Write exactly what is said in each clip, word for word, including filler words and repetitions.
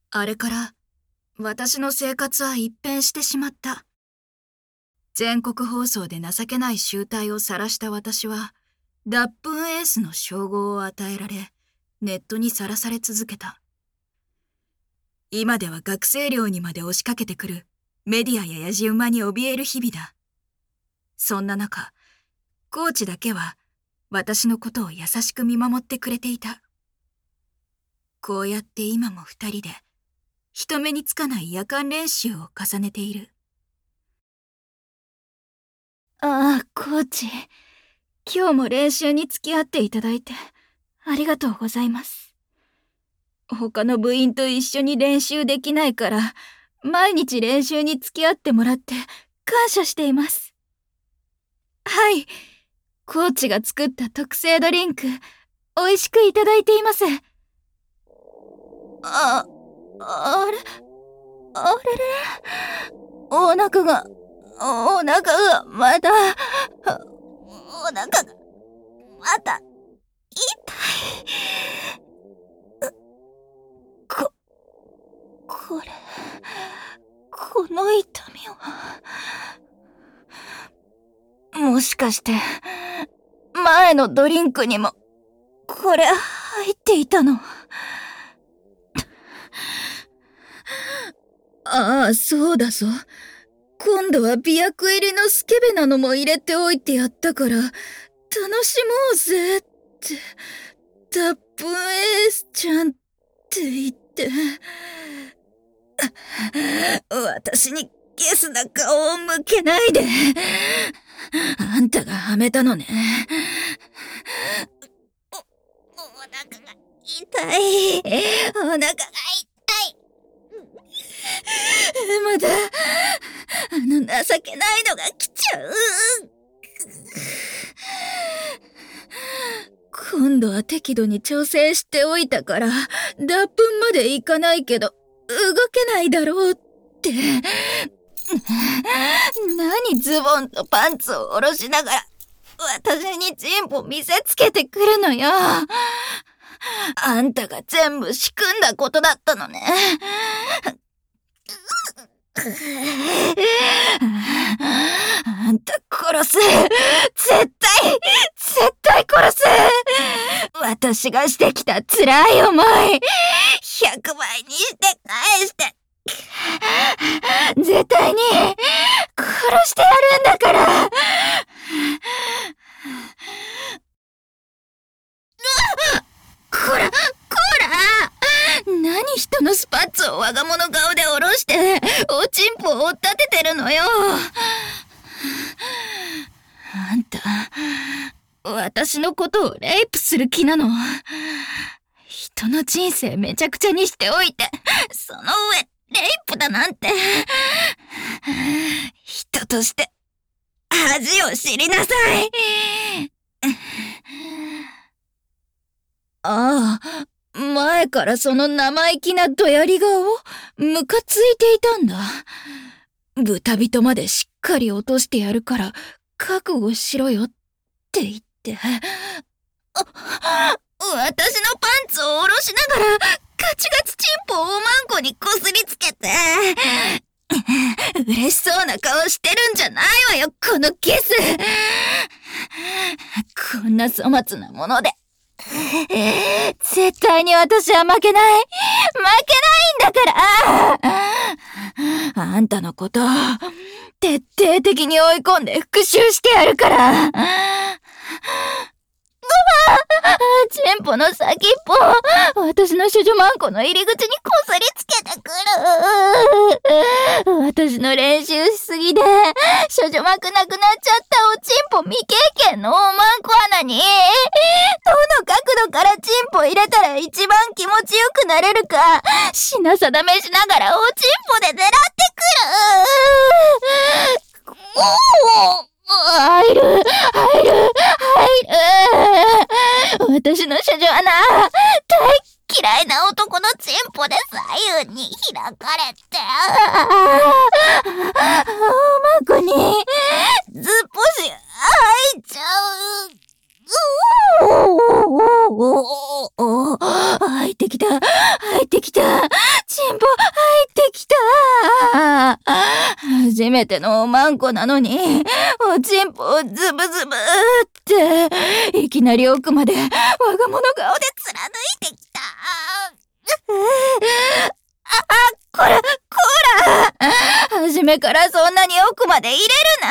あれから私の生活は一変してしまった。全国放送で情けない醜態を晒した私は、脱粉エースの称号を与えられ、ネットにさらされ続けた。今では学生寮にまで押しかけてくるメディアややじ馬に怯える日々だ。そんな中、コーチだけは私のことを優しく見守ってくれていた。こうやって今も二人で人目につかない夜間練習を重ねている。 ああ、コーチ。今日も練習に付き合っていただいてありがとうございます。他の部員と一緒に練習できないから、毎日練習に付き合ってもらって感謝しています。はい、コーチが作った特製ドリンク、美味しくいただいています。あ、あれ、あれれ、お腹が、お腹がまだ、お腹がまだ痛い。こ、これ、この痛みは、もしかして、前のドリンクにも、これ入っていたの？ああ、そうだぞ。今度は美薬入りのスケベなのも入れておいてやったから、楽しもうぜって、脱粉エースちゃんって言って、私にゲスな顔を向けないで。あんたがはめたのね。お、お腹が痛い。お腹が痛い。まだ、あの情けないのが来ちゃう。今度は適度に調整しておいたから、脱粉までいかないけど、動けないだろうって。何ズボンとパンツを下ろしながら、私にチンポ見せつけてくるのよ。あんたが全部仕組んだことだったのね。あんた殺す。絶対、絶対殺す。私がしてきた辛い思い、ひゃくばいにして返して、絶対に殺してやるんだから。こら、こら！何人のスパッツを我が物顔で下ろして、おちんぽを追っ立ててるのよ。あんた、私のことをレイプする気なの？人の人生めちゃくちゃにしておいて、その上、レイプだなんて。人として、恥を知りなさい。ああ、前からその生意気などやり顔、ムカついていたんだ。豚人までしっかり落としてやるから、覚悟しろよって言って。あ、私のパンツを下ろしながら、ガチガチチンポをおまんこにこすりつけて。嬉しそうな顔してるんじゃないわよ、このゲス。こんな粗末なもので。絶対に私は負けない。負けないんだから。あんたのこと、徹底的に追い込んで復讐してやるから。チンポの先っぽ、私の処女マンコの入り口にこすりつけてくる。私の練習しすぎで、処女膜なくなっちゃったおちんぽ未経験の大マンコ穴に、どの角度からチンポ入れたら一番気持ちよくなれるか、品定めしながらおちんぽで狙ってくる。おー入る、入る、入る。私の処女穴、大嫌いな男のチンポで左右に開かれて、おまこにずっぽし入っちゃう。おおおおお入ってきた、入ってきた。チチンポ入ってきた。初めてのおまんこなのに、おちんぽをズブズブって、いきなり奥まで我が物顔で貫いてきた。あ、こら、こら。初めからそんなに奥まで入れるな。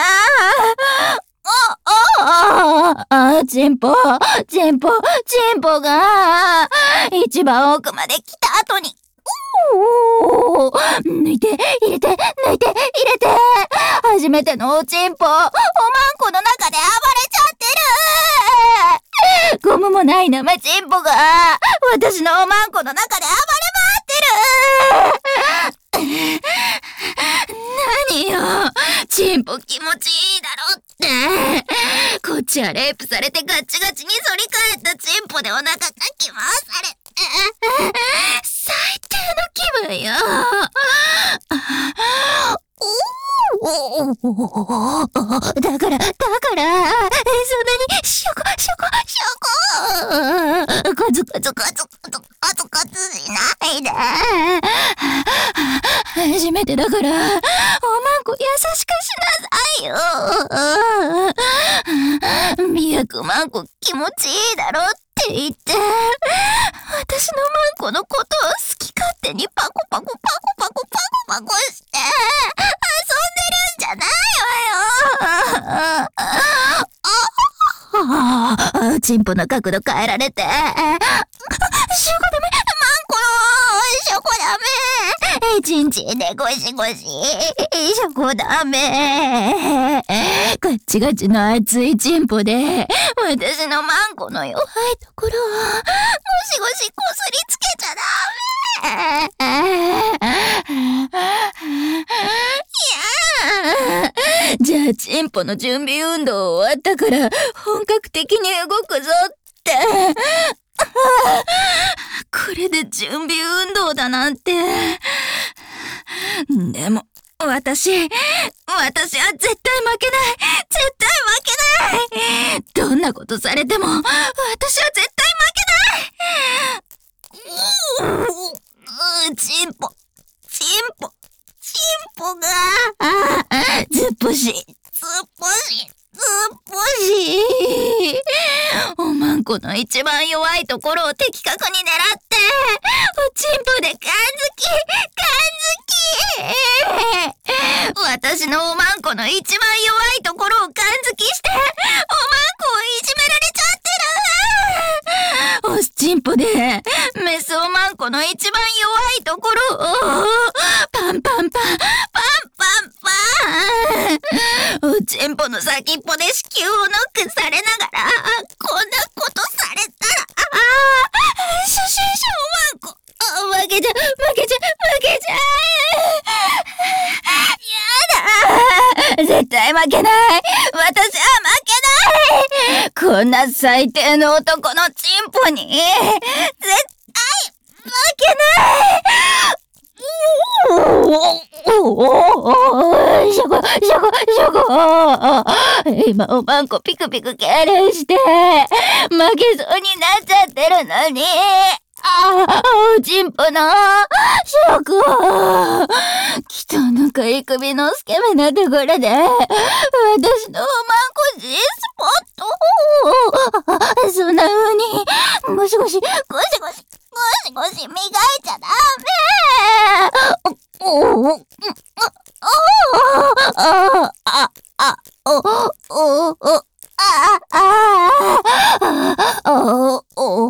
あ、あ、あ、チンポ、チンポ、チンポが、一番奥まで来た後に、おー、抜いて、入れて、抜いて、入れて、初めてのおちんぽ、おまんこの中で暴れちゃってる。ゴムもない生チンポが、私のおまんこの中で暴れ回ってる。何よ、チンポ気持ちいいだろって。こっちはレイプされてガチガチに反り返ったチンポでお腹かき回されて、最低の気分よ。だから、だから、そんなに、ショコ、ショコ、ショコ、コツコツコツコツコツコツしないで。初めてだから、おまんこ優しくしなさいよ。みやくまんこ気持ちいいだろって言って、私のまんこのことを好き勝手にパコパコパコパコパコパコして、遊んでるんじゃないわよ。あ、チンポの角度変えられて。ショコダメ、マンコのショコダメ。チンチンでゴシゴシ。ショコダメ。ガッチガチの熱いチンポで、私のマンコの弱いところを、ゴシゴシこすりつけちゃダメ。じゃあ、チンポの準備運動終わったから、本格的に動くぞって。これで準備運動だなんて。でも、私、私は絶対負けない。絶対負けない。どんなことされても、私は絶対負けない。うー、チンポ、チンポ。チンポが、ずっぽし、ずっぽし、ずっぽし。おまんこの一番弱いところを的確に狙って、おちんぽで感づき、感づき。私のおまんこの一番弱いところを感づきして、おまんこをいじめられちゃってる。オスチンポで、メスおまんこの一番弱いところを、パンパンパン、パンパンパン。おちんぽの先っぽで子宮をノックされながら、こんなことされたら、初心者おまんこ、負けちゃう、負けちゃう、負けちゃう。やだ。絶対負けない。私は負けない。こんな最低の男のチンポに、絶対負けない。ショコ、ショコ、ショコ。今おまんこピクピク痙攣して、負けそうになっちゃってるのに。ああ、おちんぽの、ショコ。汚かい首のスケベなところで、私のおまんこ G スポット。そんな風に、ゴシゴシ、ゴシゴシ、ゴシゴシ磨いちゃダメ。おおおあああおおおあああおお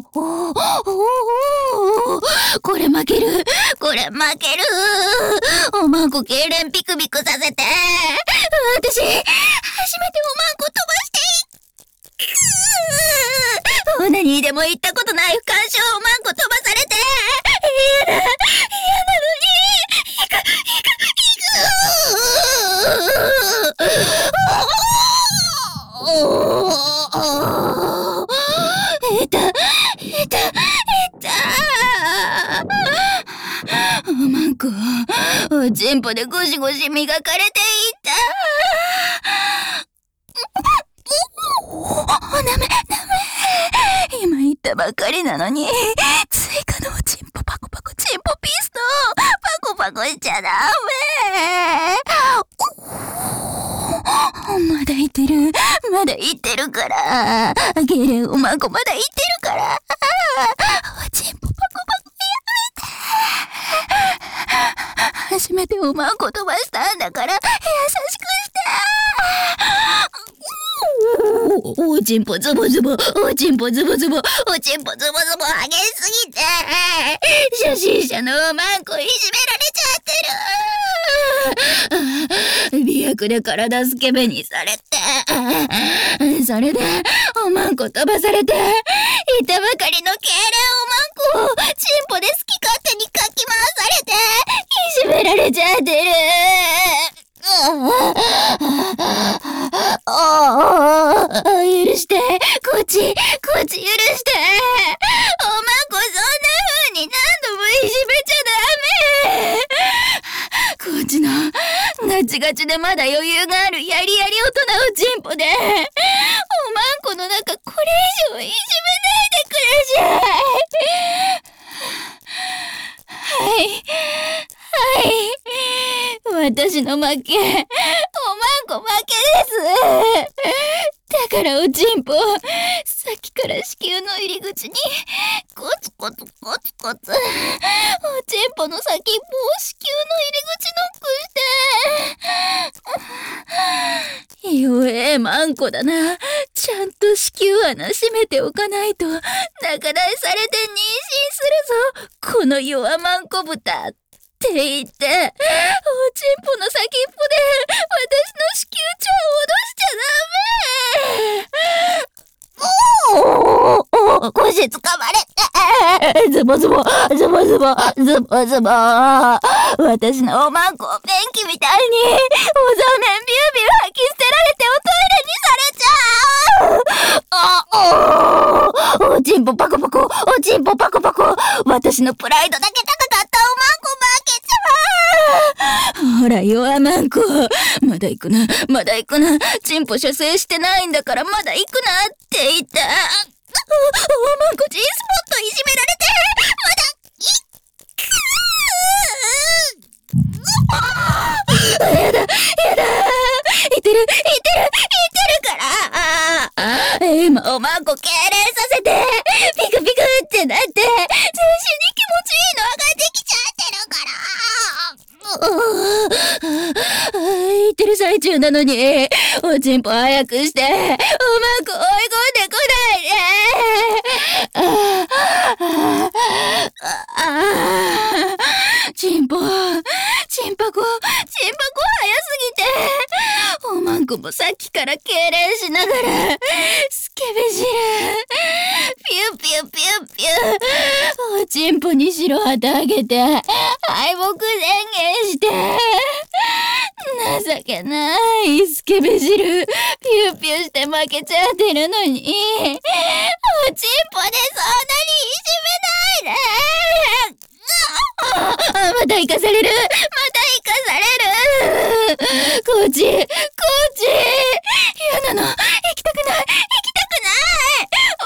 これ負ける、これ負ける。おまんこ痙攣ピクピクさせて、私初めておまんこ飛ばしていい。オナニーでも行ったことない不干渉おまんこ飛ばされて、嫌だ、嫌なのに、行く、行く、行く。いた、いた、いた。おまんこ、おちんぽでゴシゴシ磨かれていた。おなめ、なめ。今言ったばかりなのに、追加のおちんぽパコパコチンポピスト。 残しちゃダメ。まだ言ってる。まだ言ってるから。ゲレおまんこまだ言ってるから。おちんぽパコパコやめて。初めておまんこ飛ばしたんだから優しくして。お, おちんぽズボズボ、おちんぽズボズボ、おちんぽズボズボ激しすぎて、初心者のおまんこいじめられちゃってる。美薬で体スケベにされて、それでおまんこ飛ばされて、いたばかりの痙攣おまんこをチンポで好き勝手にかき回されて、いじめられちゃってる。許して、こっち、こっち許して。おまんこそんな風に何度もいじめちゃダメ。こっちのガチガチでまだ余裕があるやりやり大人をチンポで、おまんこの中これ以上いじめないでくれじゃい。はい、はい。私の負け。おまんこ負けです。だからおちんぽ、さっきから子宮の入り口にコツコツコツコツ、おちんぽの先っぽを子宮の入り口ノックして。弱えまんこだな。ちゃんと子宮穴閉めておかないと仲代されて妊娠するぞ、この弱まんこ豚って言って、おちんぽの先っぽで私の子宮ちゃんを脅しちゃダメ。おーおー、腰つかまれて、ズボズボズボズボズボズボ、私のおまんこをペンキみたいにおざめんビュービュー吐き捨てられておトイレにされちゃう。あおー、おちんぽパコパコ、おちんぽパコパコ、私のプライドだけ高かったおまんこ負けちゃう。ほら弱まんこ、まだ行くな、まだ行くな、チンポ射精してないんだからまだ行くなって言った。おまんこ G スポットいじめられてまだ行く。やだやだ、いてるいてるいてるから、今おまんこ痙攣させてピクピクってなって全身に気持ちいいの上がってきちゃってるから。言ってる最中なのにおちんぽ早くして、おまんこ追い込んでこないで。ちんぽちんぱこちんぱこ早すぎて、おまんこもさっきから痙攣しながらスケベ汁ピューピューピューピュー、おちんぽに白旗あげて敗北宣言して、情けないスケベ汁ピューピューして負けちゃってるのに、おちんぽでそんなにいじめないで。あ、また行かされる、また行かされる。こっちこっち、嫌なの、行きたくない行きたくない。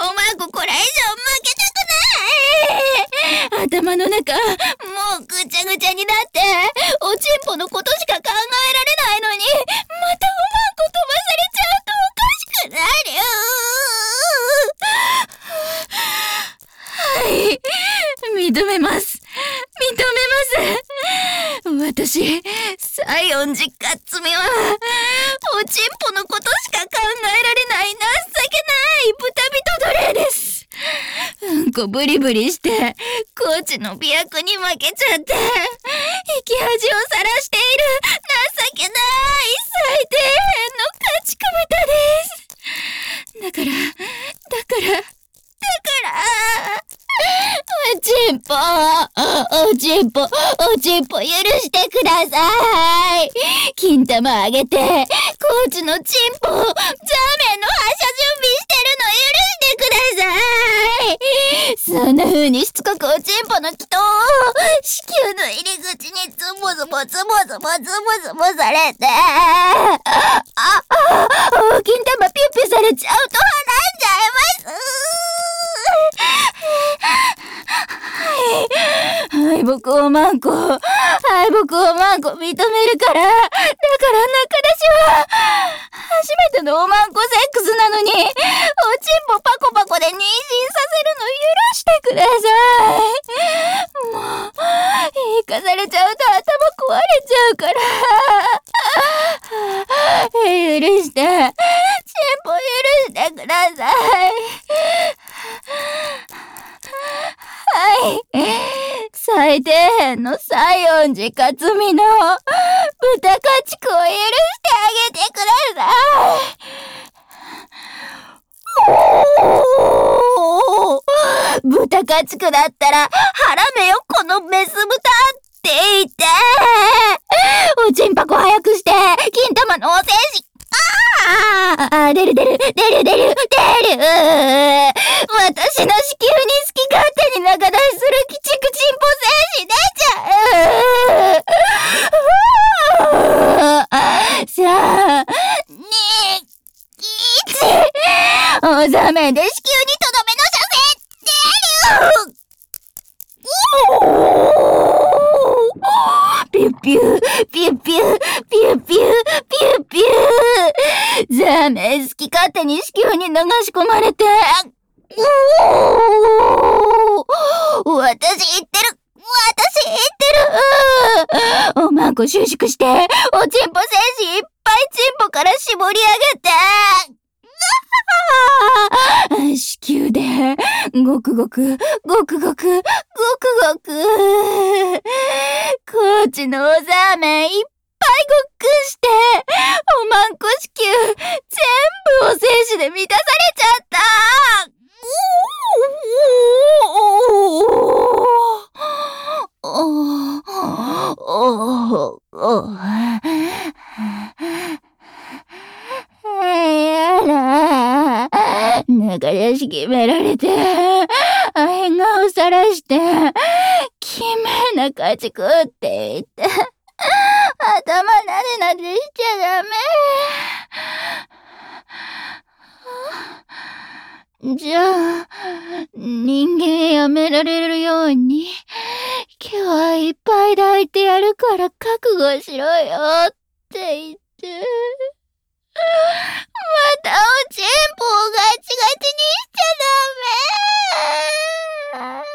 おまんここれ以上負けたくない。頭の中もうぐちゃぐちゃになって、おちんぽのことしか考えられないのに、またおまんこ飛ばされちゃうとおかしくなる。はい、認めます認めます。私西園寺かっつみはおちんぽのことしか考えられない情けない豚人奴隷です。うんこブリブリしてコーチの美薬に負けちゃって生き恥をさらしている情けない最低の家畜豚です。だからだからだからおちんぽ、おちんぽ、おちんぽ許してください。金玉あげて、コーチのチンポ、ザーメンの発射準備してるの許してください。そんな風にしつこくおちんぽの祈祷を子宮の入り口にズボズボズボズボズボズボされて、あ、あ、金玉ピュッピュされちゃうとはらんじゃいます。は敗北をマンコ、敗北をマンコ認めるから。だから仲出しは、初めてのおまんこセックスなのに、おちんぽパコパコで妊娠させるの許してください。もう、言いかされちゃうと頭壊れちゃうから。許して、チンポ許してください。はい。最底辺の西園寺克美の豚家畜を許してあげてください。おー、豚家畜だったら腹めよこのメス豚って言って、おちんぱこ早くして、金玉のお精子。ああ、出る出る、出る出る、出る。私の子宮に好き勝手に中出しする鬼畜チンポ精子出ちゃう。さあ、に、いち、おざめで子宮にとどめの射精出る。ピュッピュー、ピュッピュー、ピュッピュー、ピュッピュー。ザメ好き勝手に子宮に流し込まれて。おー、私言ってる。私言ってる。おまんこ収縮して、おちんぽ精子いっぱいチンポから絞り上げて。子宮で、ごくごく、ごくごく、ごくごく。コーチのおざめいっぱいごっくんして、おまんこ子宮、全部お精子で満たされちゃった。おーおーおーおーやら中出し決められて、変顔さらして、きめな家畜って言って、頭なでなでしちゃダメ。じゃあ、人間やめられるように、今日はいっぱい抱いてやるから覚悟しろよって言って、またおちんぽをガチガチにしちゃダメ。